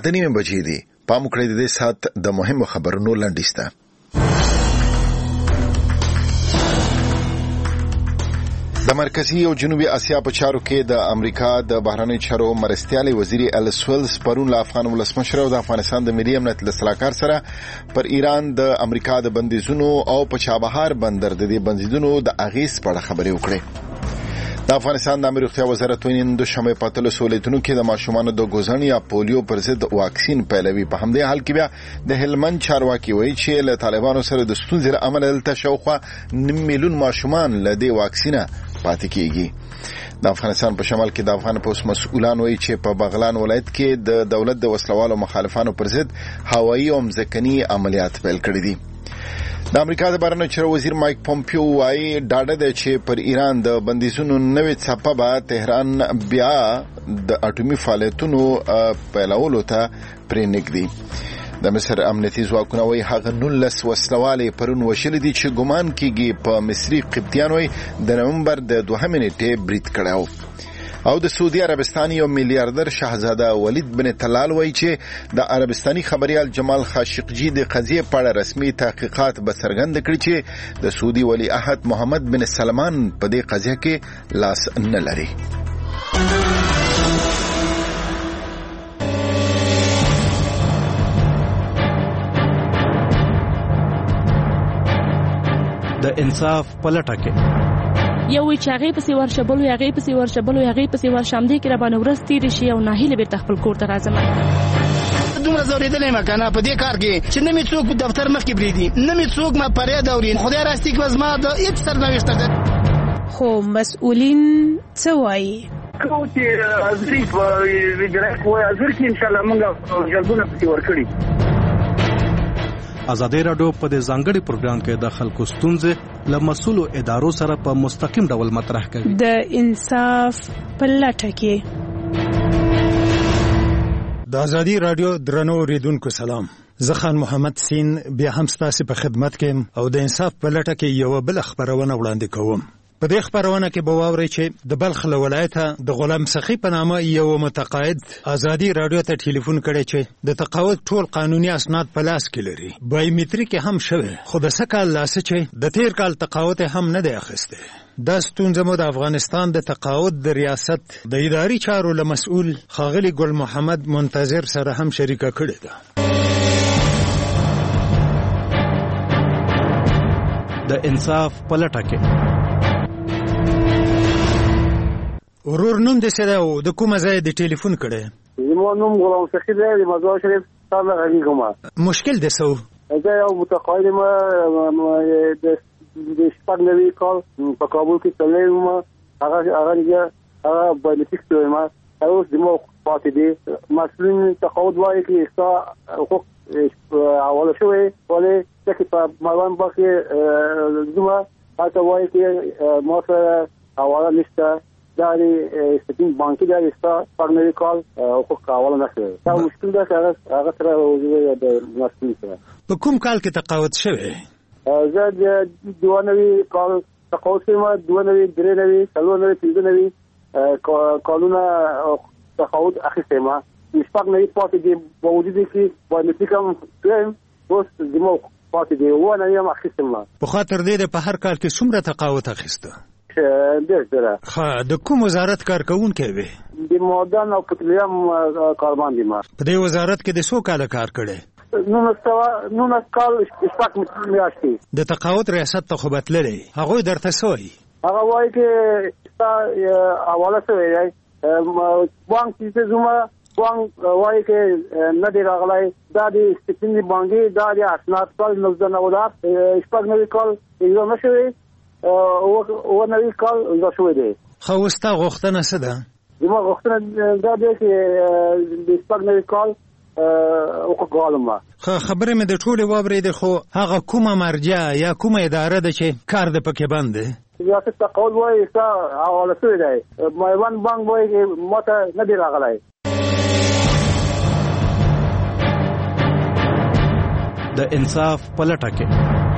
9:30 بجې دي. پام وکړئ د دې سات د مهمو خبرونو لنډیز ته. د مرکزی او جنوبي اسیا په چارو کې د امریکا د بهرنی چارو مرستیال وزیر الیس ویلز پرون له افغان ولسمشر او د افغانستان د ملي امنیت له سلاکار سره پر ایران د امریکا د بندیزونو او په چابهار بندر د دې بندیزونو د اغیز په اړه خبرې وکړې. د افغانستان د امنیت روغتیا وزارت نن د شمه پاتلو سولېتونو کې د ماشومانو د ګوزن یا پولیو پر ضد واکسین پیلوي. په همدې حال کې بیا د هلمند چارواکي وایي چې له طالبانو سره د ستونزې له امله دلته شاوخوا 9 میلیون ماشومان له دې واکسینه پاتې کیږي. د افغانستان په شمال کې د افغان پولیس مسؤلان وایي چې په بغلان ولایت کې د دولت د وسلوالو مخالفانو پر ضد هوایي او مځکني عملیات پیل کړي دي. د امریکا د بهرنیو چارو وزیر مایک پومپیو وايي ډاډه ده چې پر ایران د بندیزونو نوې څپه به تهران بیا د اټومي فعالیتونو پیلولو ته پرېنږدي. د مصر امنیتي ځواکونه وايي هغه 19 وسلوالې پرون وشلې دي چې ګمان کېږي په مصري قبطیانو د نومبر د 2 نیټې برید کړو. او د سعودي عربستان یو میلیاردر شاهزاده ولید بن طلال وایي چې د عربستاني خبريال جمال خاشقجي د قضیې په اړه رسمي تحقیقات به څرګند کړي چې د سعودي ولی عهد محمد بن سلمان په دې قضیه کې لاس نه لري. د انصاف پلټه کې یو چې هغه پسې ورشبلو هغه پسې ورشامدې کې را باندې ورس تیر شي او ناهیله به خپل کور ته راځم. دومره زوریدلې مکنه په دې کار کې چې نه می څوک په دفتر مخ کې بریدي نه می څوک ما پرې دورین خدای راستي کې وزما د هیڅ سرنوشت ده. خو مسؤلین څه وایي؟ کوتي ازریف ویډرک وای ازر کې ان شاء الله موږ جلبونه پتی ورکړي. ازادي راډیو په دې ځانګړي پروګرام کې د خلکو ستونزې له مسؤلو ادارو سره په مستقیم ډول مطرح کوي. د انصاف پلټه کې د ازادي راډیو درنو اوریدونکو سلام. زه خان محمد سین بیا هم ستاسو په خدمت کې او د انصاف پلټه کې یو بل خبرونه وړاندې کوم. په دې خبرونه کې به واورئ چې د بلخ ولایت د غلام سخی په نامه یو متقاعد ازادي راډیو ته ټلیفون کړی چې د تقاعد ټول قانوني اسناد په لاس کې لري. بایومټریک هم شوی خو د سکهال لاسه چې د تیر کال تقاعد هم نه دی اخیسته. دا ستونزه مو د افغانستان د تقاعد د ریاست د اداري چارو له مسؤل ښاغلي ګل محمد منتظر سره هم شریکه کړې ده. د انصاف پلټه کې ورور نوم دې څه ده او د کومه ځای د ټلیفون کړی؟ زما نوم غلام سخی دی د مزار شریف سره غږیږم. مشکل دې څه و؟ زه یو متقاعد یم د شپږ نوي کال په کابل کې تللی وم. هغه بایومټریک شوی ما اوس زما پاتې دي. مسؤلین تقاعد وایي چې ستا حقوق حواله شوی ولې چې په مروان باغ کې زما هلته وایي چې ما سره حواله نشته. داري سپین بانکي داري ستا پرنوي کال حقوق حواله نه شوی. دا مشکل ده چې هغه سره د مسؤلین سره. په کوم کال کې تقاعد شوی؟ زه د 92 کال تقاعد شوم. 92 93 95 کالونه تقاعد اخیسته ما. شپږ نوي پاتې دي په وجود کې بایومټریک هم شوم. اوس زموږ پاتې دي ونه یم اخیسته ما. په خاطر دې په هر کال کې څومره تقاعد اخیسته؟ د کوم وزارت کارکونکي وي؟ د معدن او پټرولیم کارمند یم. په دې وزارت کې د څو کال کار کړی؟ 19 کال شپږ میاشتې. د تقاعد ریاست ته خو بتللی هغه درته سوی؟ هغه وایي چې ستا حواله شوی دی بانک چې زما بانک وایي چې نه دی راغلی. دا د سپین بانکي دا د اسناد کال 1990 شپږ نوي کال اجرا نه شوی او نوي کال اجرا شوی دی. خو ستا غوښتنه څه ده؟ زما غوښتنه دا دی چې د شپږ نوي کال خبره مې د ټوله واورېده خو هغه کومه مرجع یا کومه اداره ده چې کار د پکې بند دی؟ ریاست تقاعد وایي ستا حواله شوی دی. میوان بانک وایي ماته نه دی راغلی. د انصاف پلټه کې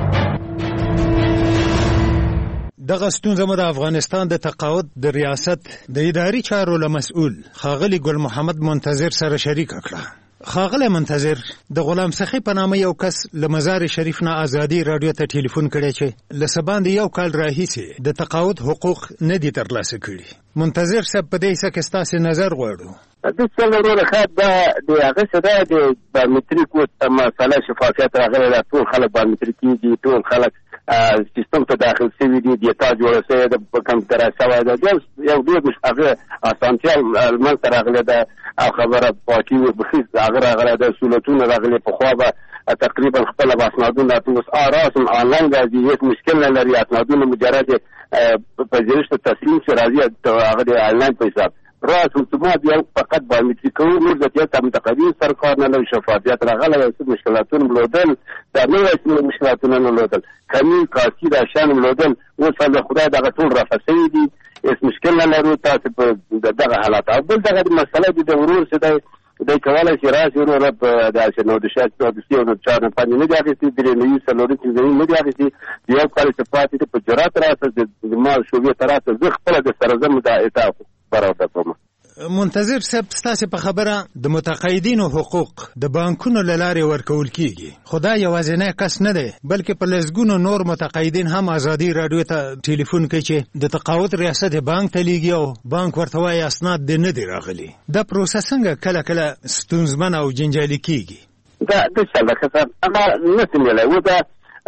دغه ستونزه مو د افغانستان د تقاعد د ریاست د اداري چارو له مسؤل ښاغلي ګل محمد منتظر سره شریکه کړه. ښاغلی منتظر، د غلام سخي په نامه یو کس له مزار شریف نه ازادي راډیو ته ټلیفون کړی چې له څه باندې یو کال راهیسې د تقاعد حقوق نه دي ترلاسه کړي. منتظر صاحب، په دې څه کې ستاسې نظر غواړو. د څلورو خاط د هغه څه ده د بایومتریک مسله شفافیت راغلی ده. ټول خلک بایومتریکېږي، ټول خلک سیستم ته داخل شوي دي، ډیټا جوړه شوې ده، په کمپیوټر شوی ده. یو ډېر هغه اسانتیا منځته راغلی ده او خبره پاکي بخیز هغه راغلی ده. سهولتونه راغلي. پخوا به تقریبا خپله به اسنادونه اوس راسم آنلاین راځي، هېڅ مشکل نه لري. اسنادونه مجرد پذیرش ته تسلیم شي راځي هغه د آنلاین په حساب. راس اتومات یو فقط بایومتریک کوو، نور د تیار متقدم سر کار نه لري. شفافیت راغلی، څه مشکلاتونه ملودل، دا نوې مشکلاتونه ملودل، کمی کاسي دا شان ملودل. اوس الله خدای دغه ټول رافع شوي دي، هېڅ مشکل نه لرو تاسو په دغه حالات. او بل دغه مسله د ورور څه دی کولای شي راشي وروره په داسې نو د شاید د سیو د چا نه پاتې نه دي اخیستي، درې نوي څلوري زمین نه دي اخیستي. یو کال چې پاتې دي په جرات راسه د مال شوبې ته راسه زه خپله د سره زم دا اطاعت برابر کوم. منتظر صاحب، ستاسې په خبره د متقاعدینو حقوق د بانکونو له لارې ورکول کیږي، خو دا یوازینی کس نه دی، بلکې په لسګونو نور متقاعدین هم ازادي راډیو ته ټلیفون کوي چې د تقاعد ریاست بانک ته لیږي او بانک ورته وایي اسناد دې نه دي راغلي. دا پروسه څنګه کله کله ستونزمن او جنجالي کیږي؟ دا د څه لکه هغه نشي ویلی و دا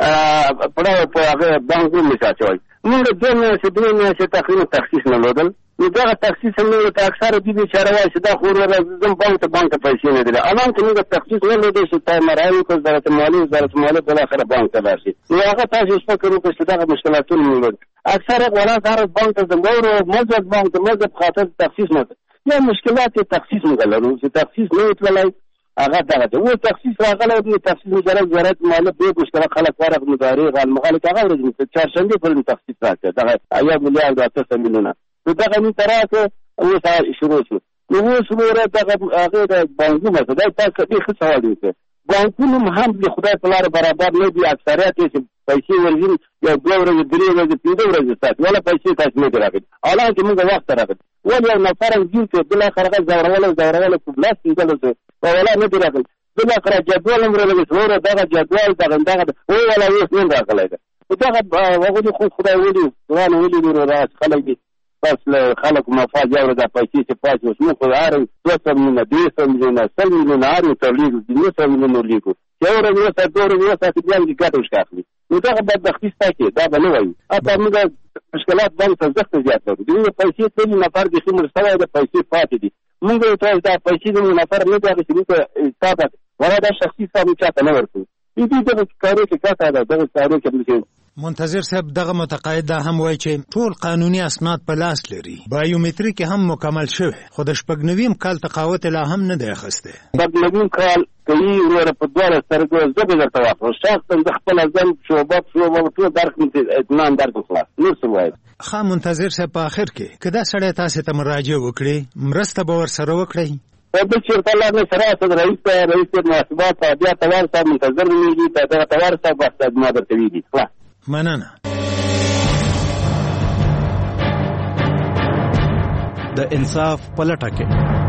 په هغه بانک ومساچوي. موږ دوه میاشتې تقریبا تخصیص نه لودل. نو دغه تخصیص موږ ته اکثره دي بیچاره وایي چې دا خو زم بانک ته پیسې نه دي. الان که موږ تخصیص نه لودی چې تا مراعي وکړو وزارت مالیې بالاخره بانک ته لاړ شي. نو هغه تاسو فکر وکړئ چې دغه مشکلاتونه موږ اکثره غواړه هر بانک ته زموږ مذهب بانک د مذهب خاطر تخصیص نه یا مشکلات تخصیص موږ لرو چې تخصیص نه وتللی هغه دغه ده. اوس تخصیص راغلی دی، تخصیص مجرد وزارت مالیه بې مشکله خلک ورغ مدارې غالمغالک هغه ورځ چهارشنبې پورې تخصیص راکړه دغه 1 میلیارد 800 میلیونه. نو دغه نن ته راکړه اوس شروع شو. نو اوس وروره دغه هغې د بانکونو څه دی تاسو ډېر ښه سوال وکړئ. بانکونو هم د خدای په لاره برابر نه دي. اکثریت یې چې پیسې ورځي یو 2 ورځې 3 ورځې 5 ورځې ساتي، ولا پیسې تاسو نه دي راغلي. حالانکه موږ وخت راغلي ولې یو نفر هم جوړ کړ بالاخره هغه زورولی په لاس کېدلو څه ولا نه دي راغلي. بالاخره جدول هم راغلی وروره دغه جدول دغه ولا اوس نه راغلی ده. دغه هغه خو خدای ولي قرآن ولي وروره خلک دي بس خلک مفاد یو ورځ پیسې چې پاتې اوس موږ خو هر 200 میلیونه 300 میلیونه 100 میلیونه هر یو تبلیغ 900 میلیونه لیکو یو ورځ یو ساعت 2 ورځې یو ساعت بیا دې ګټه وشکاخلي. نو دغه بدبختي ستا کې دا به نه وایي. اته موږ مشکلات باندې ته زخت زیات لرو. دغه پیسې ټول نفر د څومره سوای د پیسې پاتې دي. موږ ته دا پیسې د نفر نه دا چې موږ حساب ولا دا شخصي حساب چاته نه ورکو. دې دغه کارو کې کاته دا دغه کارو کې منتظر صاحب دغه متقاعد دا هم وایي چې ټول قانوني اسناد په لاس لري، بایومتریک هم مکمل شوی، خو د 89 کال تقاعد لا هم نه دی اخیستی. 89 کال کوي وروره په 12 سترګو زه به درته واخلم. شخصا د خپل ځان شعبه ټول درک اطمینان درک خلاص نور څه وایي. ښه منتظر صاحب، په آخر کې که دا سړی تاسې ته مراجعه وکړي مرسته به ورسره وکړئ؟ بل چېرته الله نه سره اسد رئیس محاسبات بیا توار صاحب منتظر ولیږي دغه توار صاحب بحث ما درته ویږي. مننه. د انصاف پلټه کې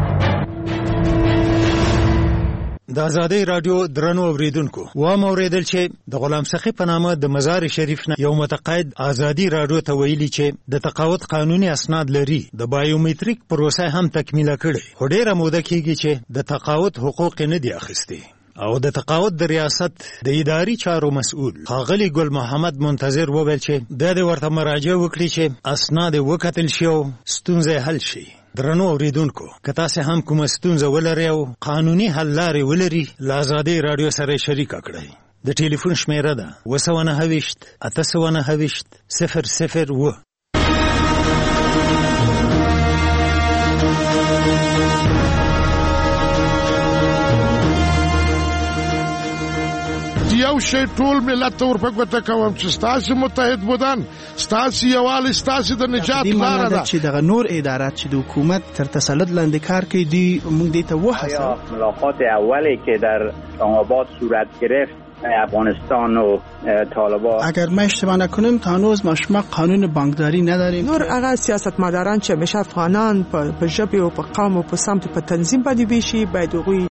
د ازادۍ راډیو درنو اوریدونکو وام اوریدل چې د غلام سخي په نامه د مزار شریف نه یو متقاعد ازادۍ راډیو ته ویلي چې د تقاعد قانوني اسناد لري، د بایومتریک پروسه هم تکمیله کړې، خو ډېره موده کېږي چې د تقاعد حقوق نه دي اخیستي. او د تقاعد د ریاست د اداري چارو مسؤل ښاغلي ګل محمد منتظر وویل چې د ورته مراجعه وکړي چې اسناد وکتل شي او ستونزې حل شي. درنو اوریدونکو که تاسې هم کومه ستونزه ولرئ او قانوني حل لارې ولري له ازادۍ راډیو سره شریکه کړئ. د ټلیفون شمیره ده 229 829 001. یو شی ټول ملت ته ورپګوته کوم چې ستاسې متحد بودن، ستاسې یووالی، ستاسې د نجات لاره ده. چې دغه نور ادارات چې د حکومت تر تسلط لاندې کار کوي دی موږ دې ته وهڅوو. ملاقات اولی که در اسلام‌آباد صورت گرفت افغانستان و طالبان، اگر ما اشتباه نکنیم تا هنوز ما شما قانون بانکداری نداریم. نور هغه سیاستمداران چې همیشه افغانان په ژبه او په قوم او په سمت په تنظیم باندې ویشي باید هغوی